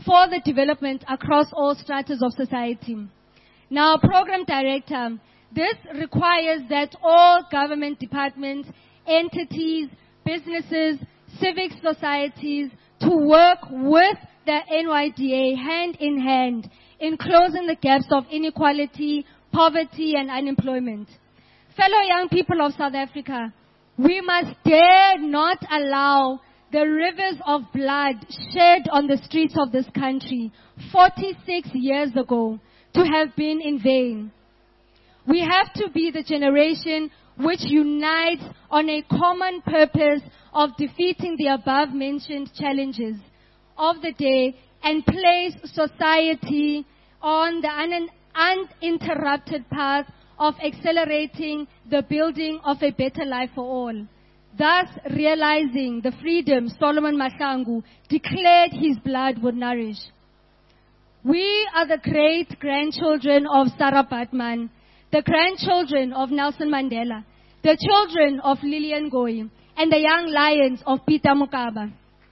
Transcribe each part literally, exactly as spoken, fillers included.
for the development across all stratas of society. Now, Program Director, this requires that all government departments, entities, businesses, civic societies to work with the N Y D A hand in hand in closing the gaps of inequality, poverty, and unemployment. Fellow young people of South Africa, we must dare not allow the rivers of blood shed on the streets of this country forty-six years ago to have been in vain. We have to be the generation which unites on a common purpose of defeating the above-mentioned challenges of the day and place society on the un uninterrupted path of accelerating the building of a better life for all. Thus realizing the freedom Solomon Mahlangu declared his blood would nourish. We are the great-grandchildren of Sarah Baartman, the grandchildren of Nelson Mandela, the children of Lillian Ngoyi, and the young lions of Peter Mokaba,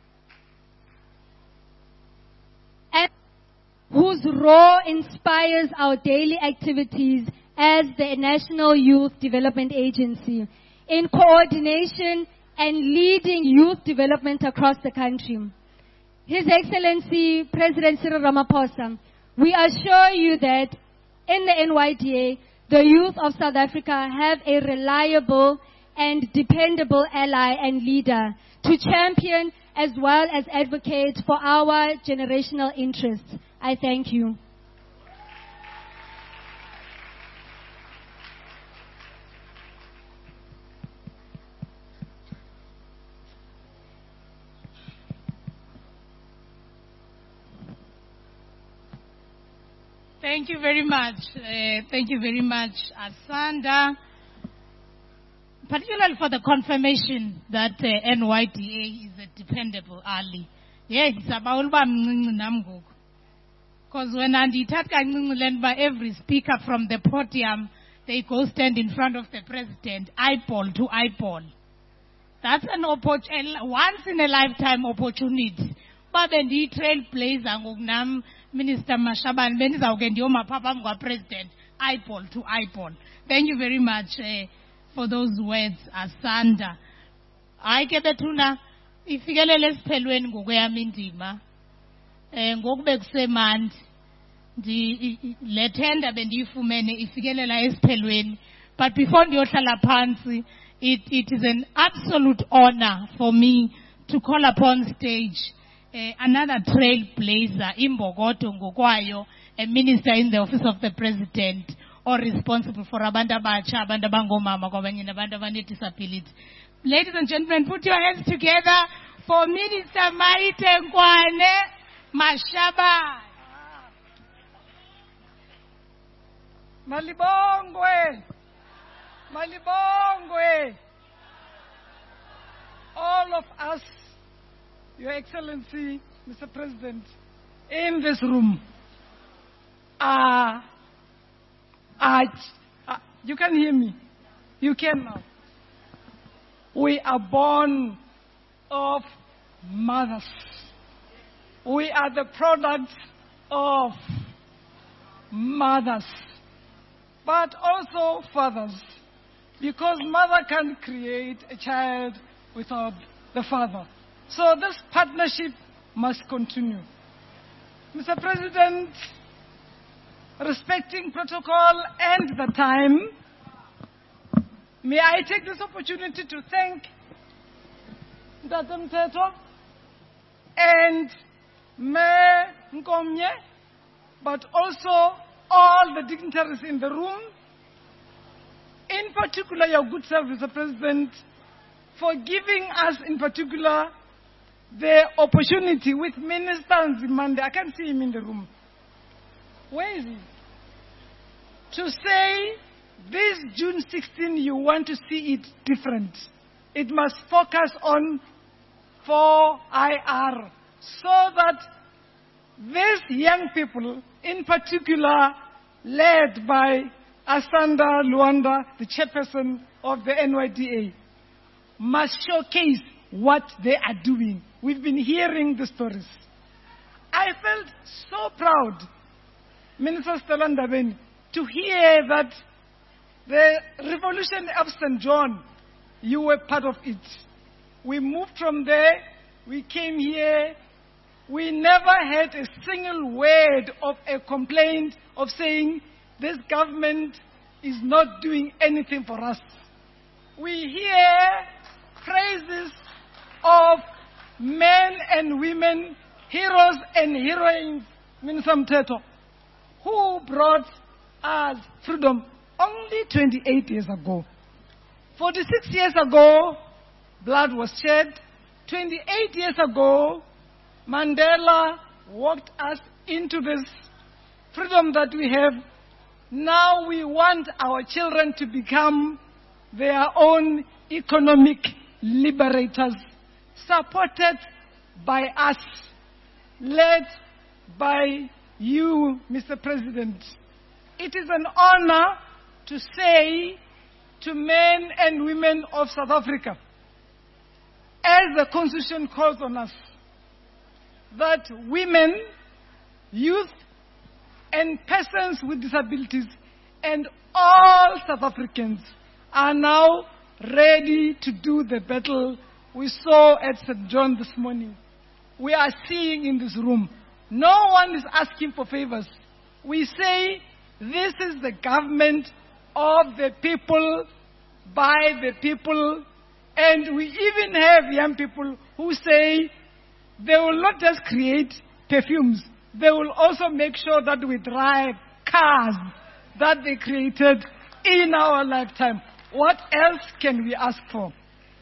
and whose roar inspires our daily activities as the National Youth Development Agency, in coordination and leading youth development across the country. His Excellency President Cyril Ramaphosa, we assure you that in the N Y D A, the youth of South Africa have a reliable and dependable ally and leader to champion as well as advocate for our generational interests. I thank you. Thank you very much. Uh, thank you very much, Asanda, particularly for the confirmation that uh, N Y D A is a dependable ally. Yes, because when I by every speaker from the podium, they go stand in front of the president, eyeball to eyeball. That's an opportunity, once in a lifetime opportunity. But then the trailblazer, Minister Mashaban, Papa President, eyeball to eyeball. Thank you very much uh, for those words, Asanda. I get the tuna. If you get a less pelwen, go where Mindima. And go back semant. The letenda bendifumene, if you get a less pelwen. But before the Otalapansi, it, it is an absolute honor for me to call upon stage Uh, another trailblazer, Imbogoto Ngokwayo, a minister in the office of the president, or responsible for Abanda Bacha, Abanda Bango Mama, Abanda Vanity Disability. Ladies and gentlemen, put your hands together for Minister Maite Nkwane Mashaba. Malibongwe, Malibongwe. All of us, Your Excellency, Mister President, in this room, uh, uh, uh, you can hear me. You can now. We are born of mothers. We are the product of mothers, but also fathers, because mother can create a child without the father. So this partnership must continue. Mister President, respecting protocol and the time, may I take this opportunity to thank Ndatam Teto and Mayor Nkomye, but also all the dignitaries in the room, in particular your good self, Mister President, for giving us in particular the opportunity with Minister Nzimande, I can't see him in the room. Where is he? To say this June sixteenth, you want to see it different. It must focus on four I R, so that these young people, in particular led by Asanda Luanda, the chairperson of the N Y D A, must showcase what they are doing. We've been hearing the stories. I felt felt so proud, Minister Stella Ndabeni, to hear that the revolution of Saint John, you were part of it. We moved from there, we came here, we never had a single word of a complaint of saying this government is not doing anything for us. We hear praises of men and women, heroes and heroines, Minister Mteto, who brought us freedom only twenty-eight years ago. forty-six years ago, blood was shed. twenty-eight years ago, Mandela walked us into this freedom that we have. Now we want our children to become their own economic liberators, supported by us, led by you, Mister President. It is an honor to say to men and women of South Africa, as the Constitution calls on us, that women, youth, and persons with disabilities, and all South Africans are now ready to do the battle we saw at Saint John this morning. We are seeing in this room, no one is asking for favors. We say, this is the government of the people, by the people, and we even have young people who say they will not just create perfumes, they will also make sure that we drive cars that they created in our lifetime. What else can we ask for?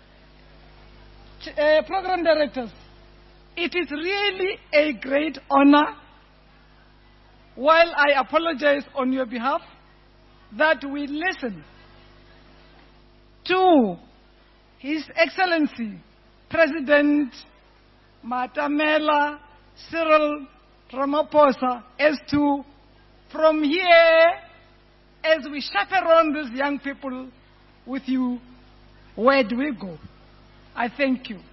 Uh, program directors, it is really a great honor, while I apologize on your behalf, that we listen to His Excellency President Matamela Cyril Ramaphosa as to, from here, as we chaperone these young people with you, where do we go? I thank you.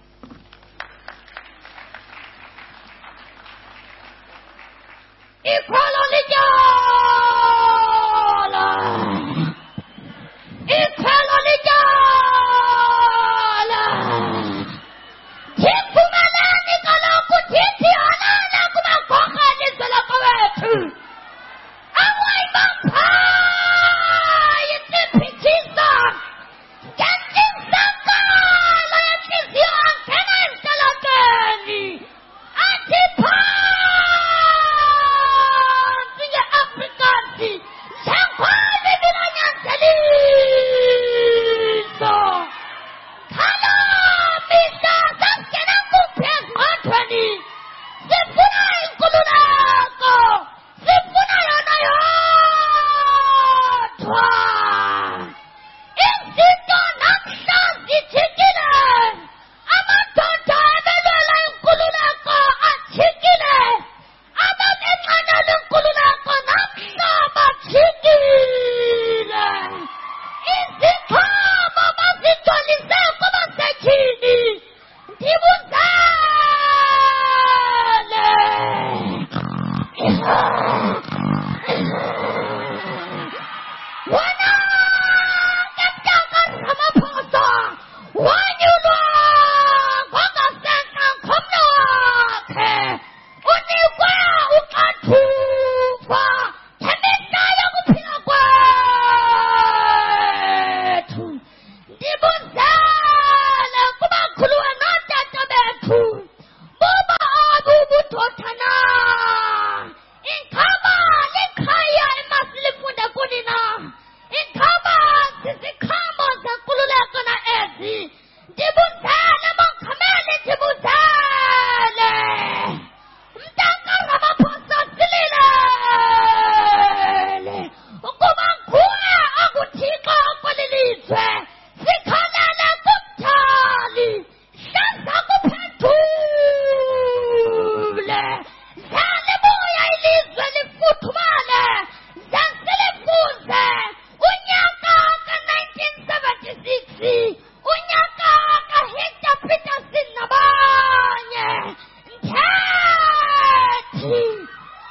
Peace.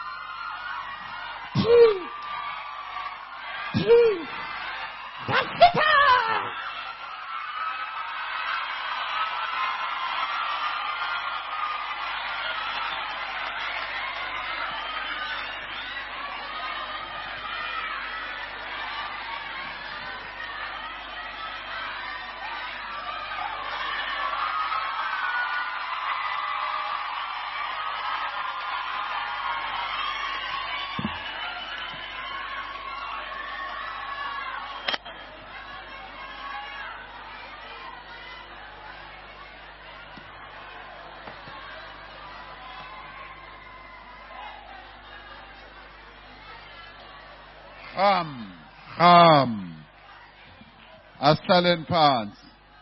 Peace. Peace. Vasita. Ham, ham. Asalen pants.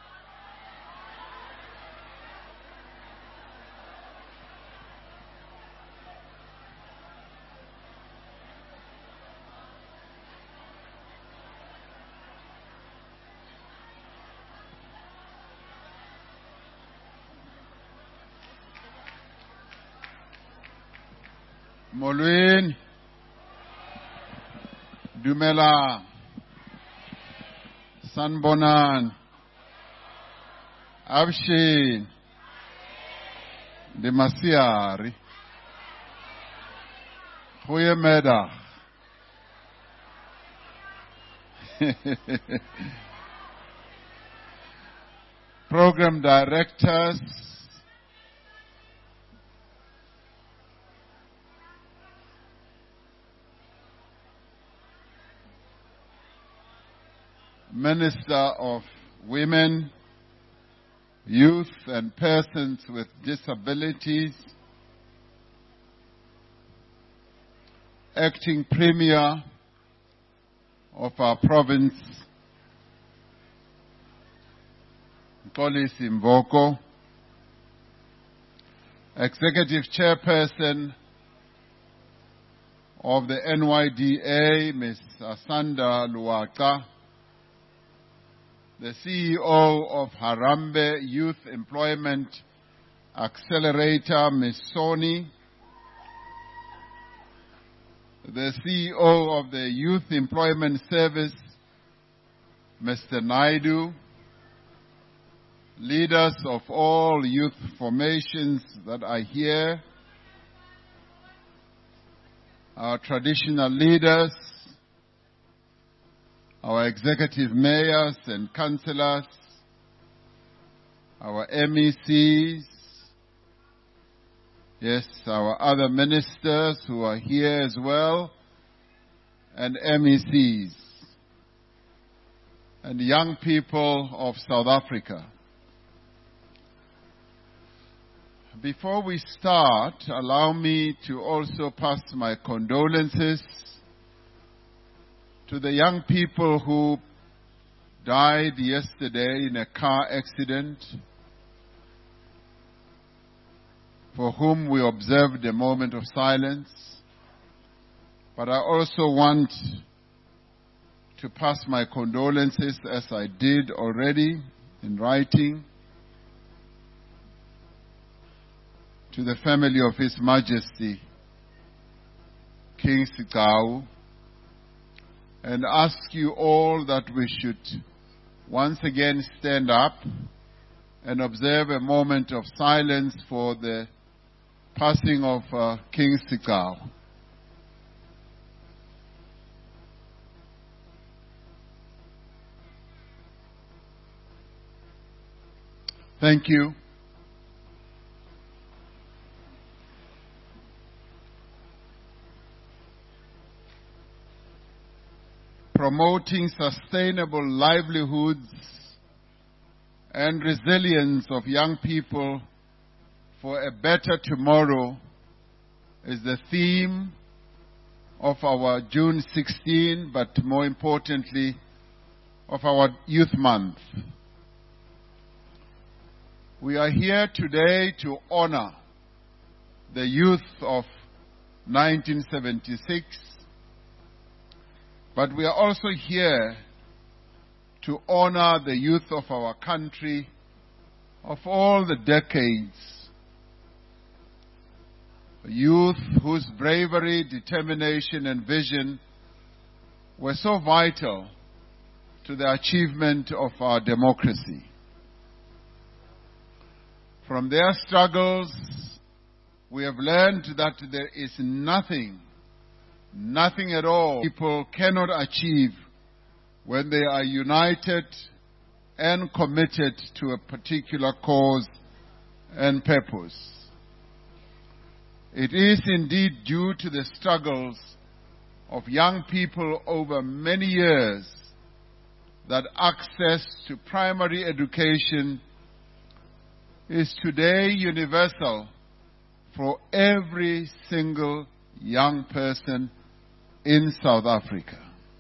Molweni. Dumela. Sanbonan. Abshin. Demasiari. Goeiemiddag. Program directors, Minister of Women, Youth and Persons with Disabilities, Acting Premier of our province, Xolisi Mvoko, Executive Chairperson of the N Y D A, Miz Asanda Luaka, the C E O of Harambee Youth Employment Accelerator, Miz Soni, the C E O of the Youth Employment Service, Mister Naidu, leaders of all youth formations that are here, our traditional leaders, our executive mayors and councillors, our M E Cs, yes, our other ministers who are here as well, and M E Cs, and young people of South Africa. Before we start, allow me to also pass my condolences to the young people who died yesterday in a car accident, for whom we observed a moment of silence. But I also want to pass my condolences, as I did already in writing, to the family of His Majesty, King Sigcawu, and ask you all that we should once again stand up and observe a moment of silence for the passing of uh, King Sigcawu. Thank you. Promoting sustainable livelihoods and resilience of young people for a better tomorrow is the theme of our June sixteenth, but more importantly, of our Youth Month. We are here today to honor the youth of nineteen seventy-six, but we are also here to honor the youth of our country of all the decades youth whose bravery, determination, and vision were so vital to the achievement of our democracy. From their struggles, we have learned that there is nothing, nothing at all people cannot achieve when they are united and committed to a particular cause and purpose. It is indeed due to the struggles of young people over many years that access to primary education is today universal for every single young person in South Africa.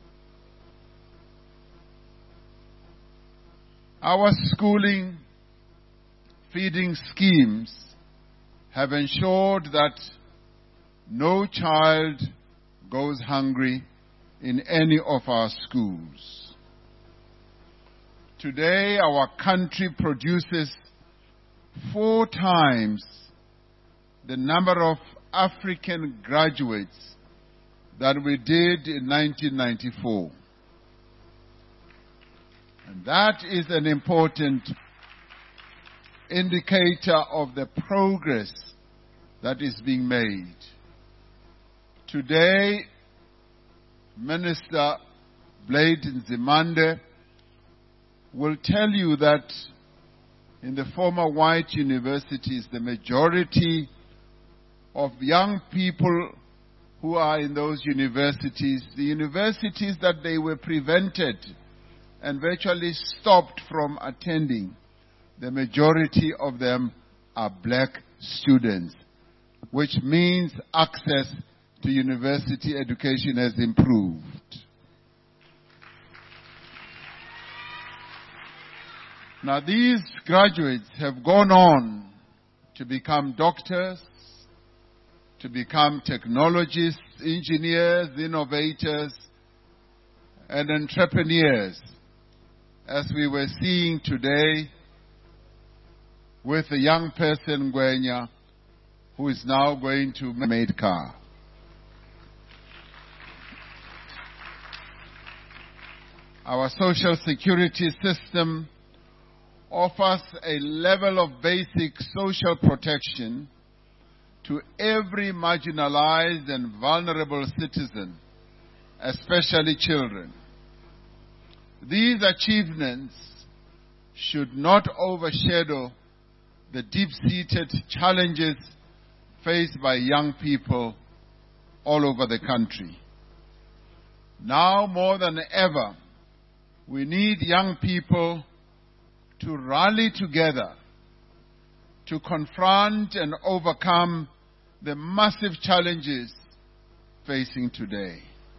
Our schooling feeding schemes have ensured that no child goes hungry in any of our schools. Today, our country produces four times the number of African graduates that we did in nineteen ninety-four. And that is an important indicator of the progress that is being made. Today, Minister Blade Nzimande will tell you that in the former white universities, the majority of young people who are in those universities, the universities that they were prevented and virtually stopped from attending, the majority of them are black students, which means access to university education has improved. Now, these graduates have gone on to become doctors, to become technologists, engineers, innovators, and entrepreneurs, as we were seeing today with a young person, Ngwenya, who is now going to made car. Our social security system offers a level of basic social protection to every marginalized and vulnerable citizen, especially children. These achievements should not overshadow the deep-seated challenges faced by young people all over the country. Now more than ever, we need young people to rally together to confront and overcome the massive challenges facing today.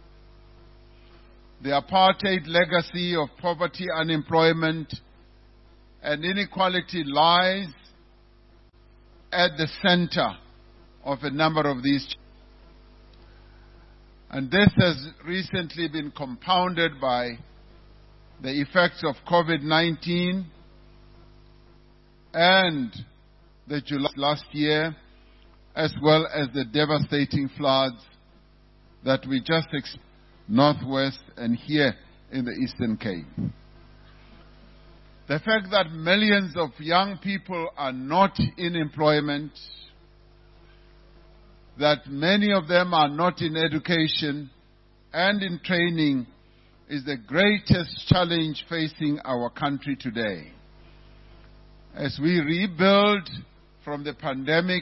The apartheid legacy of poverty, unemployment, and inequality lies at the center of a number of these challenges. And this has recently been compounded by the effects of COVID nineteen and the July last year, as well as the devastating floods that we just experienced northwest and here in the Eastern Cape. The fact that millions of young people are not in employment, that many of them are not in education and in training, is the greatest challenge facing our country today. As we rebuild from the pandemic,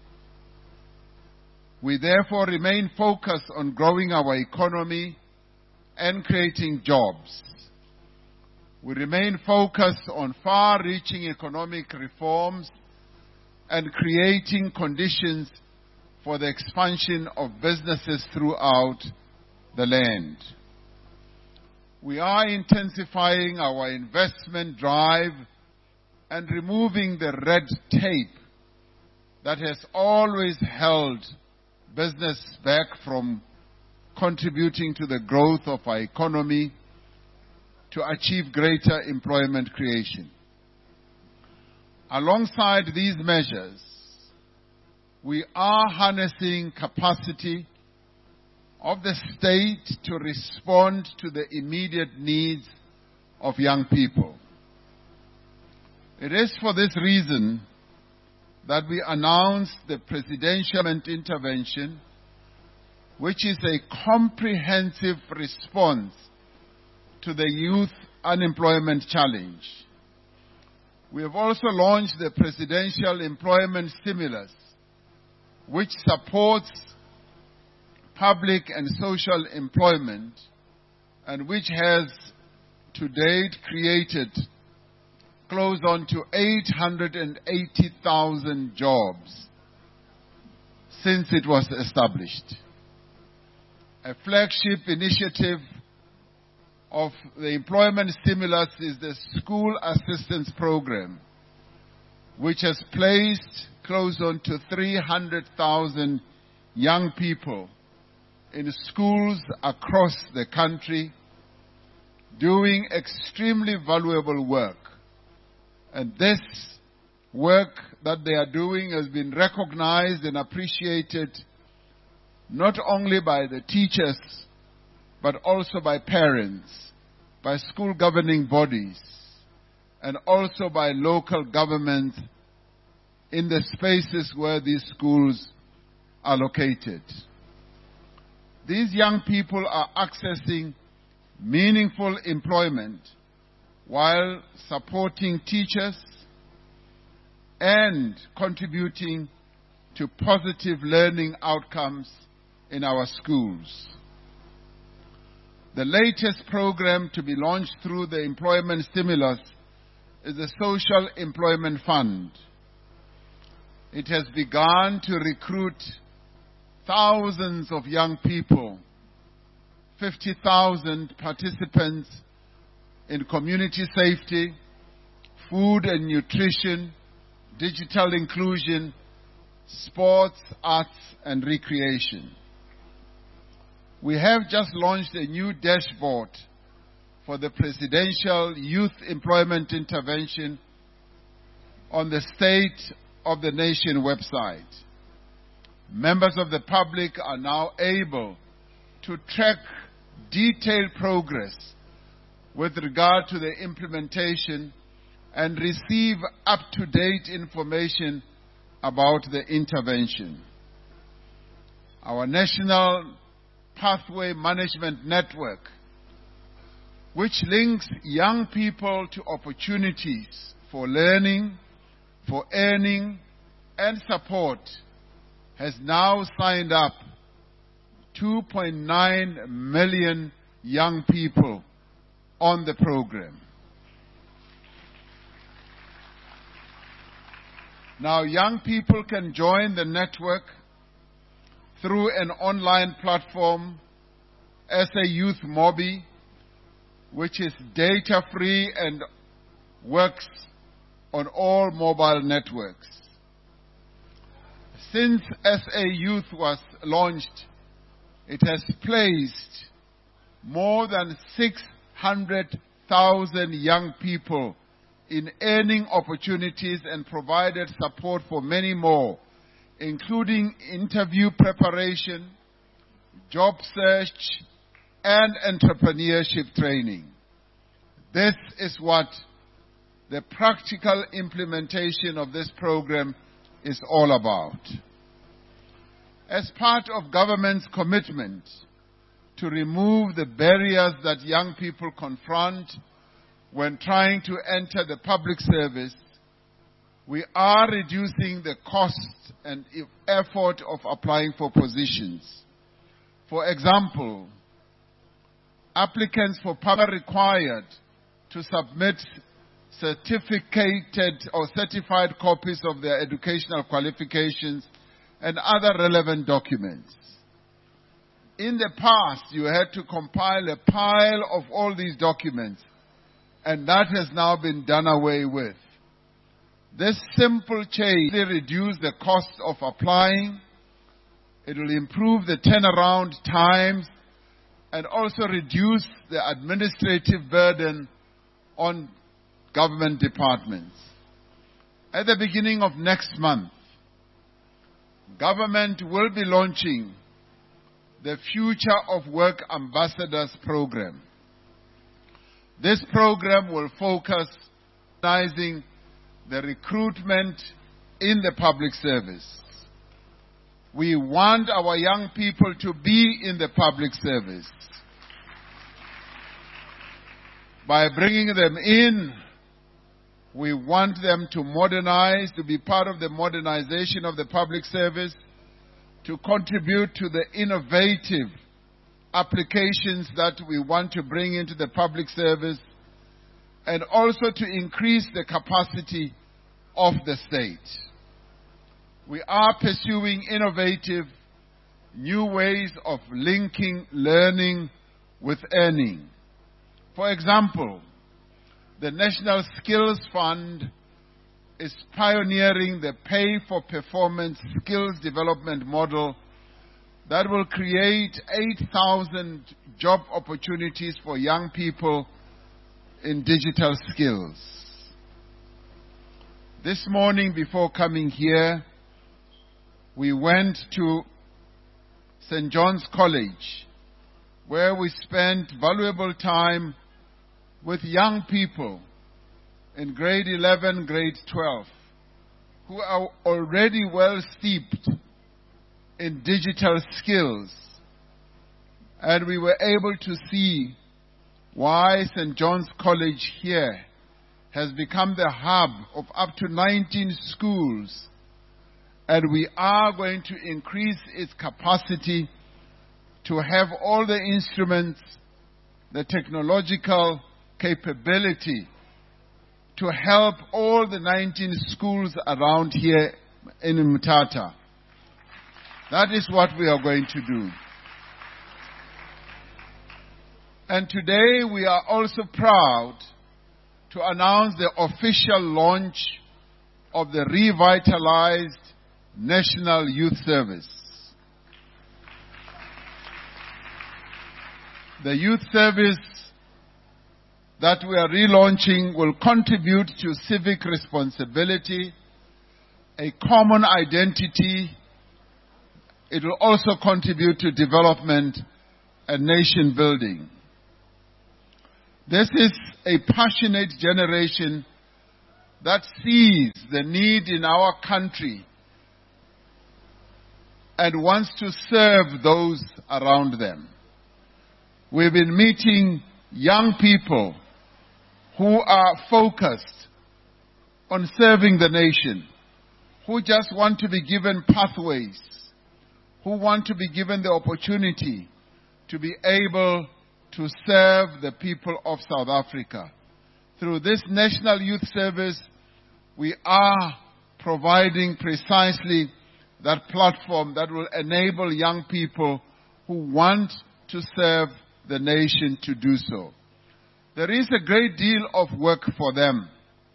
we therefore remain focused on growing our economy and creating jobs. We remain focused on far-reaching economic reforms and creating conditions for the expansion of businesses throughout the land. We are intensifying our investment drive and removing the red tape that has always held business back from contributing to the growth of our economy to achieve greater employment creation. Alongside these measures, we are harnessing capacity of the state to respond to the immediate needs of young people. It is for this reason that we announced the presidential intervention, which is a comprehensive response to the youth unemployment challenge. We have also launched the presidential employment stimulus, which supports public and social employment and which has to date created close on to eight hundred eighty thousand jobs since it was established. A flagship initiative of the employment stimulus is the School Assistance Program, which has placed close on to three hundred thousand young people in schools across the country doing extremely valuable work. And this work that they are doing has been recognized and appreciated not only by the teachers, but also by parents, by school governing bodies, and also by local governments in the spaces where these schools are located. These young people are accessing meaningful employment while supporting teachers and contributing to positive learning outcomes in our schools. The latest program to be launched through the employment stimulus is the Social Employment Fund. It has begun to recruit thousands of young people, fifty thousand participants in community safety, food and nutrition, digital inclusion, sports, arts, and recreation. We have just launched a new dashboard for the Presidential Youth Employment Intervention on the State of the Nation website. Members of the public are now able to track detailed progress with regard to the implementation and receive up-to-date information about the intervention. Our National Pathway Management Network, which links young people to opportunities for learning, for earning, and support, has now signed up two point nine million young people on the program. Now, young people can join the network through an online platform, S A Youth Mobi, which is data-free and works on all mobile networks. Since S A Youth was launched, it has placed more than six hundred thousand young people in earning opportunities and provided support for many more, including interview preparation, job search, and entrepreneurship training. This is what the practical implementation of this program is all about. As part of government's commitment to remove the barriers that young people confront when trying to enter the public service, we are reducing the cost and effort of applying for positions. For example, applicants for public are required to submit certificated or certified copies of their educational qualifications and other relevant documents. In the past, you had to compile a pile of all these documents, and that has now been done away with. This simple change will reduce the cost of applying, it will improve the turnaround times, and also reduce the administrative burden on government departments. At the beginning of next month, government will be launching the Future of Work Ambassadors program. This program will focus on organizing the recruitment in the public service. We want our young people to be in the public service. By bringing them in, we want them to modernize, to be part of the modernization of the public service, to contribute to the innovative applications that we want to bring into the public service, and also to increase the capacity of the state. We are pursuing innovative new ways of linking learning with earning. For example, the National Skills Fund is pioneering the pay-for-performance skills development model that will create eight thousand job opportunities for young people in digital skills. This morning, before coming here, we went to Saint John's College, where we spent valuable time with young people in grade eleven, grade twelve, who are already well steeped in digital skills. And we were able to see why Saint John's College here has become the hub of up to nineteen schools. And we are going to increase its capacity to have all the instruments, the technological capability to help all the nineteen schools around here in Mthatha. That is what we are going to do. And today we are also proud to announce the official launch of the revitalized National Youth Service. The youth service that we are relaunching will contribute to civic responsibility, a common identity. It will also contribute to development and nation building. This is a passionate generation that sees the need in our country and wants to serve those around them. We've been meeting young people who are focused on serving the nation, who just want to be given pathways, who want to be given the opportunity to be able to serve the people of South Africa. Through this National Youth Service, we are providing precisely that platform that will enable young people who want to serve the nation to do so. There is a great deal of work for them.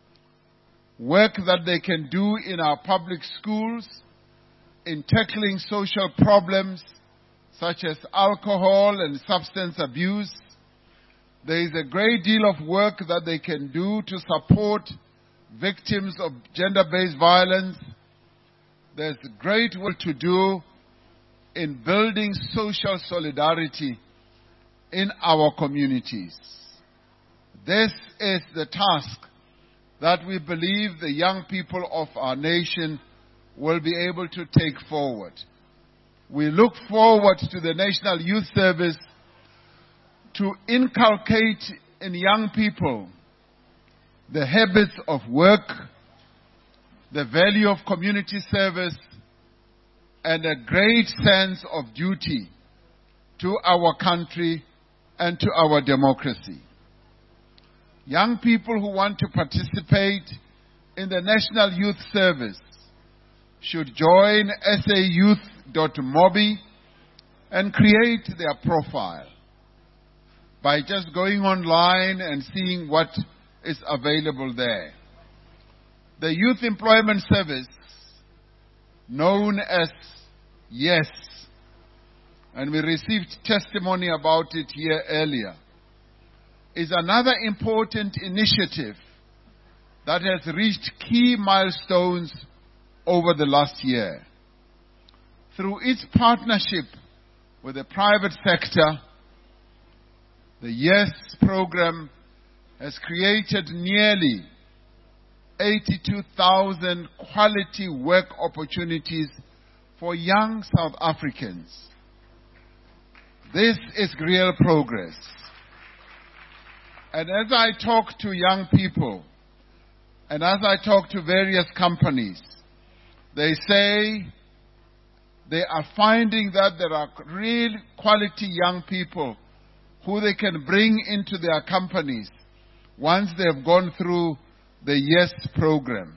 Work that they can do in our public schools, in tackling social problems such as alcohol and substance abuse. There is a great deal of work that they can do to support victims of gender-based violence. There's great work to do in building social solidarity in our communities. This is the task that we believe the young people of our nation will be able to take forward. We look forward to the National Youth Service to inculcate in young people the habits of work, the value of community service, and a great sense of duty to our country and to our democracy. Young people who want to participate in the National Youth Service should join S A youth dot mobi and create their profile by just going online and seeing what is available there. The Youth Employment Service, known as YES, and we received testimony about it here earlier, is another important initiative that has reached key milestones over the last year. through its partnership with the private sector, the YES program has created nearly eighty-two thousand quality work opportunities for young South Africans. This is real progress. And as I talk to young people, and as I talk to various companies, they say they are finding that there are real quality young people who they can bring into their companies once they have gone through the YES program.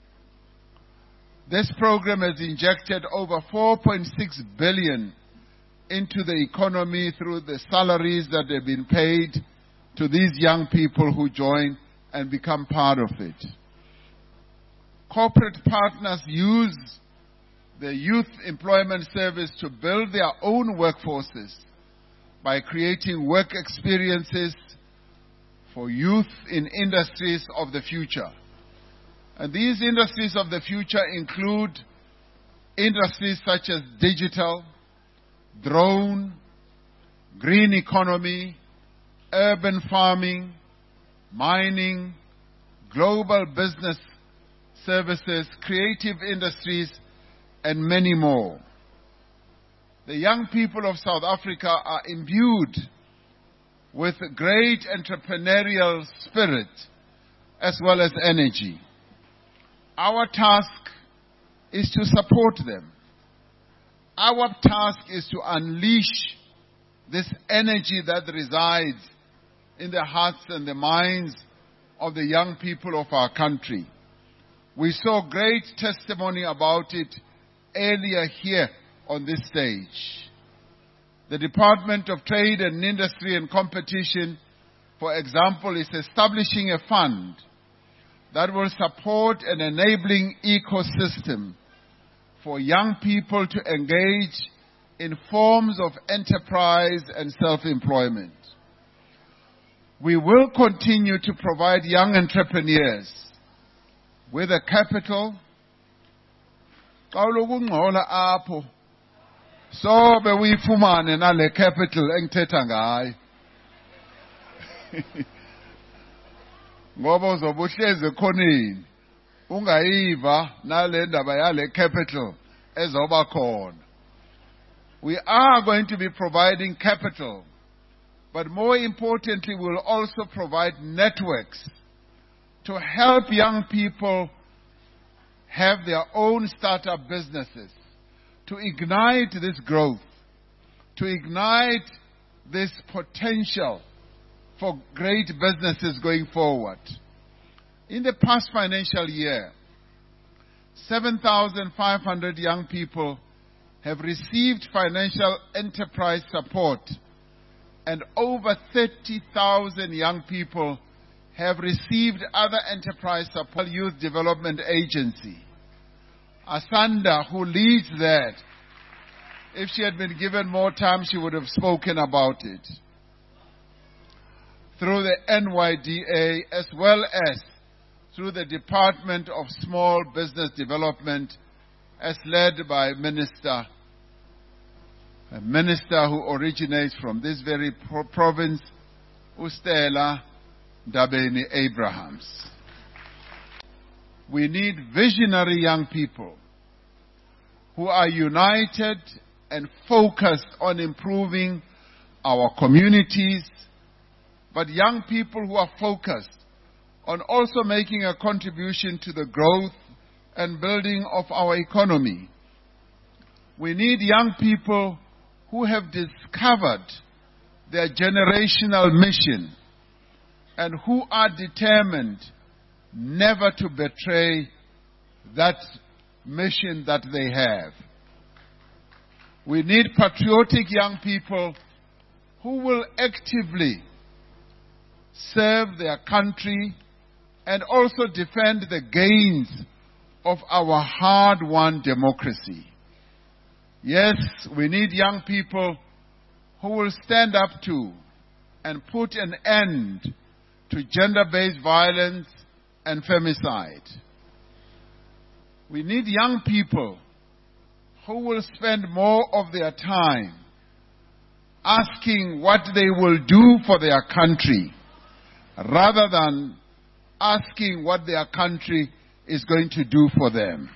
This program has injected over four point six billion into the economy through the salaries that have been paid to these young people who join and become part of it. Corporate partners use the Youth Employment Service to build their own workforces by creating work experiences for youth in industries of the future. And these industries of the future include industries such as digital, drone, green economy, urban farming, mining, global business services, creative industries, and many more. The young people of South Africa are imbued with great entrepreneurial spirit as well as energy. Our task is to support them. Our task is to unleash this energy that resides in the hearts and the minds of the young people of our country. We saw great testimony about it earlier here on this stage. The Department of Trade and Industry and Competition, for example, is establishing a fund that will support an enabling ecosystem for young people to engage in forms of enterprise and self-employment. We will continue to provide young entrepreneurs with a capital. So be we fumane na le capital engithetha ngayo. Ngoba uzobuhleze khonini ungayiva nale ndaba yale capital ezoba khona. We are going to be providing capital, but more importantly, we'll also provide networks to help young people have their own startup businesses, to ignite this growth, to ignite this potential for great businesses going forward. In the past financial year, seven thousand five hundred young people have received financial enterprise support, and over thirty thousand young people have received other enterprise support. Youth Development Agency, Asanda, who leads that, if she had been given more time, she would have spoken about it. Through the N Y D A, as well as through the Department of Small Business Development, as led by Minister, a minister who originates from this very pro province, Ustela Ndabeni-Abrahams. We need visionary young people who are united and focused on improving our communities, but young people who are focused on also making a contribution to the growth and building of our economy. We need young people who have discovered their generational mission and who are determined never to betray that mission that they have. We need patriotic young people who will actively serve their country and also defend the gains of our hard-won democracy. Yes, we need young people who will stand up to and put an end to gender-based violence and femicide. We need young people who will spend more of their time asking what they will do for their country rather than asking what their country is going to do for them.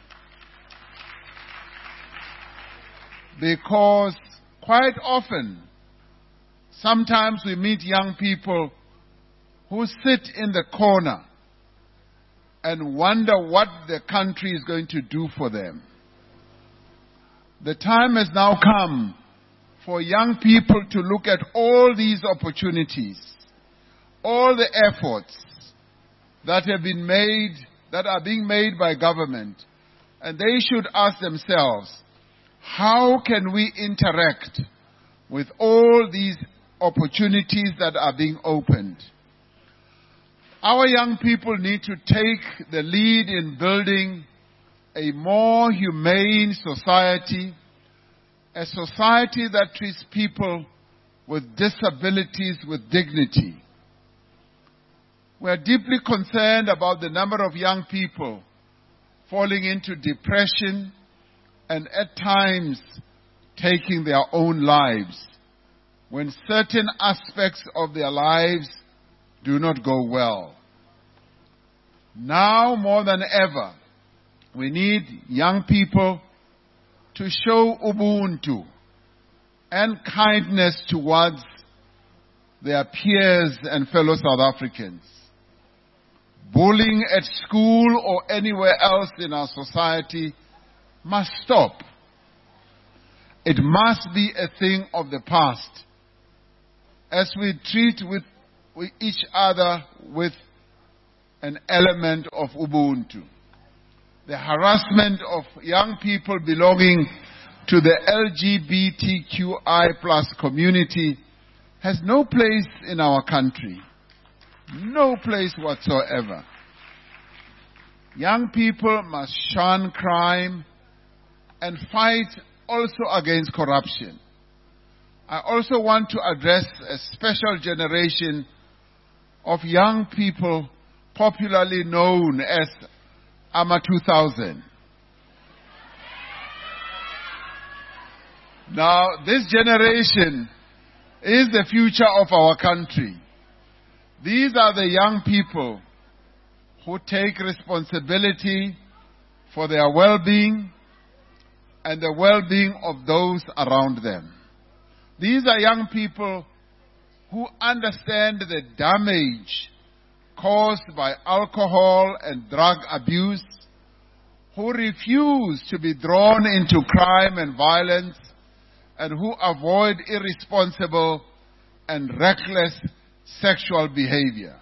Because quite often, sometimes we meet young people who sit in the corner and wonder what the country is going to do for them. The time has now come for young people to look at all these opportunities, all the efforts that have been made, that are being made by government, and they should ask themselves, how can we interact with all these opportunities that are being opened? Our young people need to take the lead in building a more humane society, a society that treats people with disabilities with dignity. We are deeply concerned about the number of young people falling into depression and at times taking their own lives when certain aspects of their lives do not go well. Now more than ever, we need young people to show ubuntu and kindness towards their peers and fellow South Africans. Bullying at school or anywhere else in our society must stop. It must be a thing of the past as we treat with, with each other with an element of ubuntu. The harassment of young people belonging to the L G B T Q I plus community has no place in our country. No place whatsoever. Young people must shun crime and fight also against corruption. I also want to address a special generation of young people popularly known as A M A two thousand. Now, this generation is the future of our country. These are the young people who take responsibility for their well-being and the well-being of those around them. These are young people who understand the damage caused by alcohol and drug abuse, who refuse to be drawn into crime and violence, and who avoid irresponsible and reckless sexual behavior.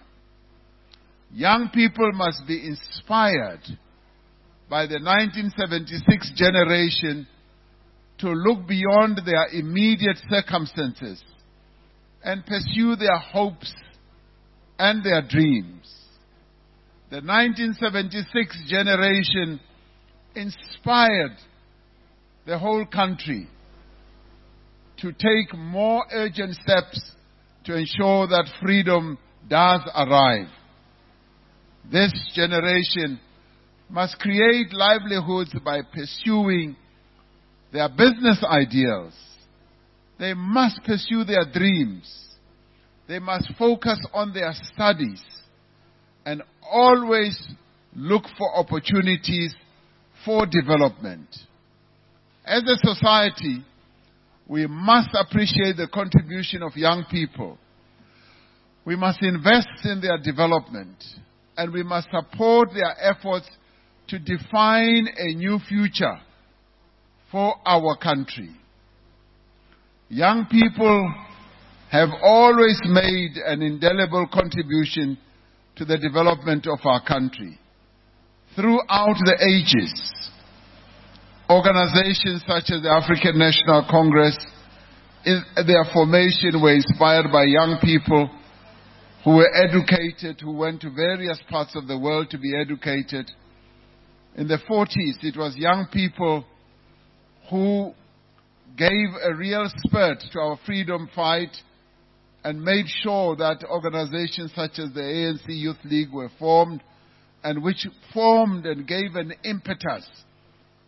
Young people must be inspired by the nineteen seventy-six generation to look beyond their immediate circumstances and pursue their hopes and their dreams. The nineteen seventy-six generation inspired the whole country to take more urgent steps to ensure that freedom does arrive. This generation must create livelihoods by pursuing their business ideals. They must pursue their dreams. They must focus on their studies and always look for opportunities for development. As a society, we must appreciate the contribution of young people. We must invest in their development, and we must support their efforts to define a new future for our country. Young people have always made an indelible contribution to the development of our country. Throughout the ages, organizations such as the African National Congress, in their formation, were inspired by young people who were educated, who went to various parts of the world to be educated. In the forties, it was young people who gave a real spurt to our freedom fight and made sure that organizations such as the A N C Youth League were formed, and which formed and gave an impetus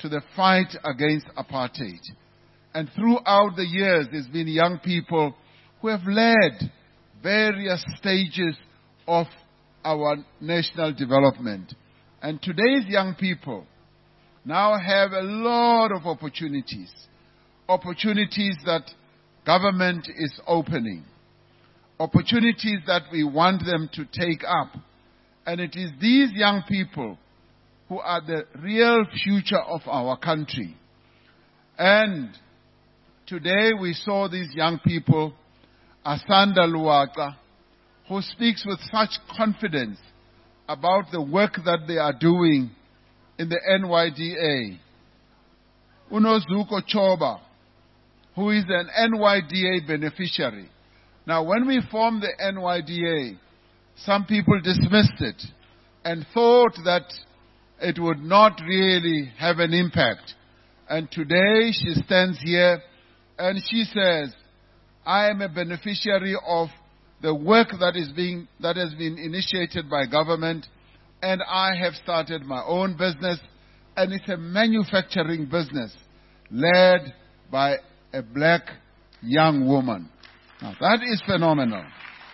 to the fight against apartheid. And throughout the years, there's been young people who have led various stages of our national development. And today's young people now have a lot of opportunities, opportunities that government is opening, opportunities that we want them to take up. And it is these young people who are the real future of our country. And today we saw these young people, Asanda Luaka, who speaks with such confidence about the work that they are doing in the N Y D A. Unozuko Choba, who is an N Y D A beneficiary. Now, when we formed the N Y D A, some people dismissed it and thought that it would not really have an impact. And today she stands here and she says, I am a beneficiary of the work that is being, that has been initiated by government, and I have started my own business, and it's a manufacturing business led by a black young woman. Now that is phenomenal.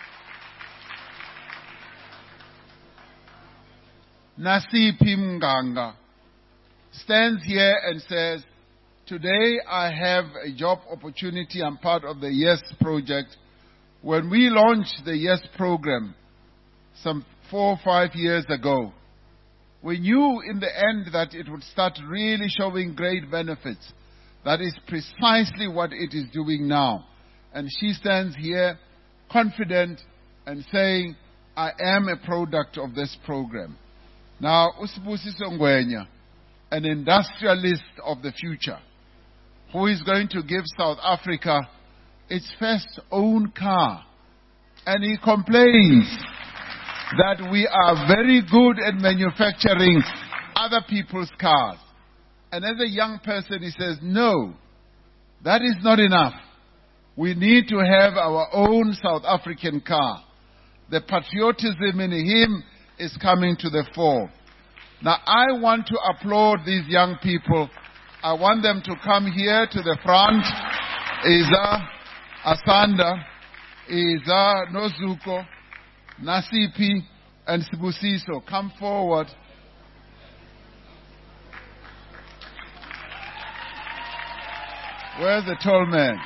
Nasiphi Mnganga stands here and says, today I have a job opportunity. I'm part of the YES project. When we launched the YES program some four or five years ago, we knew in the end that it would start really showing great benefits. That is precisely what it is doing now. And she stands here confident and saying, I am a product of this program. Now, Usibusiso Ngwenya, an industrialist of the future, who is going to give South Africa its first own car. And he complains that we are very good at manufacturing other people's cars. And as a young person, he says, no, that is not enough. We need to have our own South African car. The patriotism in him is coming to the fore. Now, I want to applaud these young people. I want them to come here to the front. Iza, Asanda, Iza, Nozuko, Nasiphi, and Sibusiso. Come forward. Where's the tall man?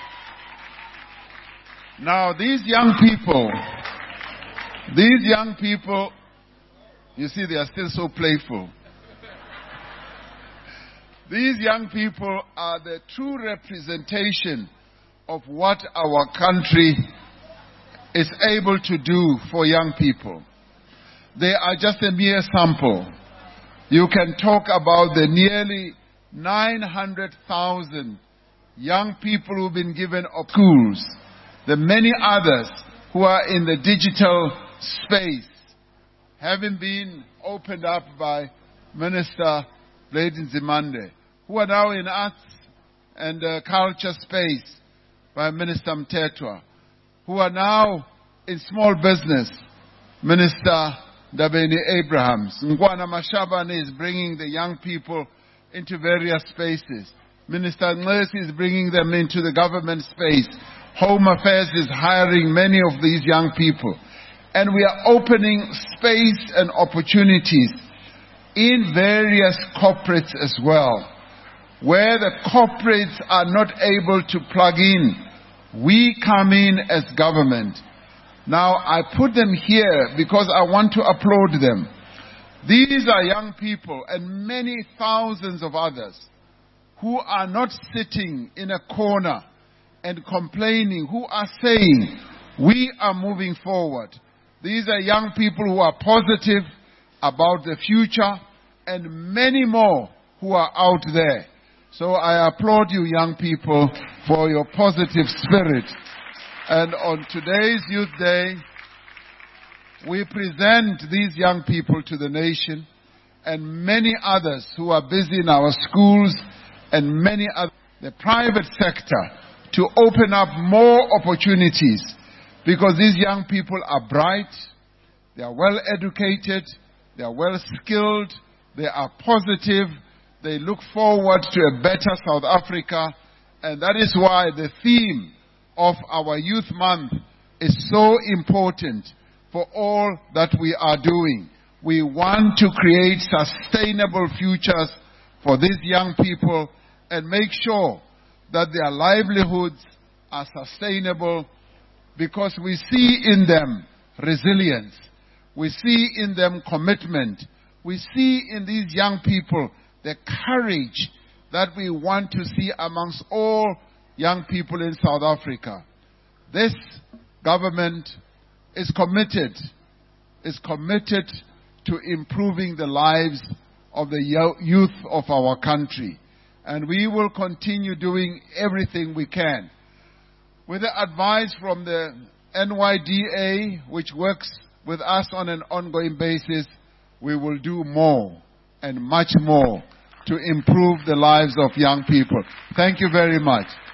Now, these young people, these young people, you see, they are still so playful. These young people are the true representation of what our country is able to do for young people. They are just a mere sample. You can talk about the nearly nine hundred thousand young people who've been given up schools, the many others who are in the digital space, having been opened up by Minister Lady Nzimande, who are now in arts and uh, culture space by Minister Mtetwa, who are now in small business, Minister Dabeni Abrahams. Ngwana Mashabane is bringing the young people into various spaces. Minister Nglesi is bringing them into the government space. Home Affairs is hiring many of these young people. And we are opening space and opportunities in various corporates as well, where the corporates are not able to plug in. We come in as government. Now, I put them here because I want to applaud them. These are young people and many thousands of others who are not sitting in a corner and complaining, who are saying, we are moving forward. These are young people who are positive about the future, and many more who are out there. So I applaud you, young people, for your positive spirit. And on today's Youth Day, we present these young people to the nation and many others who are busy in our schools and many other, the private sector, to open up more opportunities, because these young people are bright, they are well educated, they are well skilled, they are positive, They look forward to a better South Africa, and that is why the theme of our Youth Month is so important for all that we are doing. We want to create sustainable futures for these young people and make sure that their livelihoods are sustainable, because we see in them resilience. We see in them commitment. We see in these young people the courage that we want to see amongst all young people in South Africa. This government is committed, is committed to improving the lives of the youth of our country. And we will continue doing everything we can. With the advice from the N Y D A, which works with us on an ongoing basis, we will do more and much more to improve the lives of young people. Thank you very much.